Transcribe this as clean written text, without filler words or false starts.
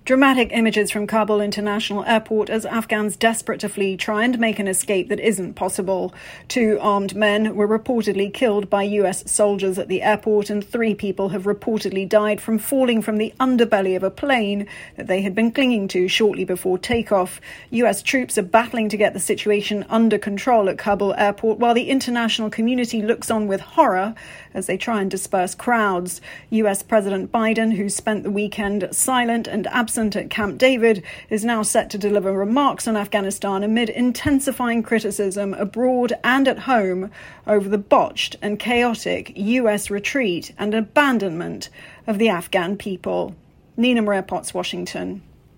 Dramatic images from Kabul International Airport as Afghans desperate to flee try and make an escape that isn't possible. 2 armed men were reportedly killed by US soldiers at the airport, and 3 people have reportedly died from falling from the underbelly of a plane that they had been clinging to shortly before takeoff. US troops are battling to get the situation under control at Kabul Airport, while the international community looks on with horror as they try and disperse crowds. US President Biden, who spent the weekend silent and absent at Camp David, is now set to deliver remarks on Afghanistan amid intensifying criticism abroad and at home over the botched and chaotic US retreat and abandonment of the Afghan people. Nina Maria Potts, Washington.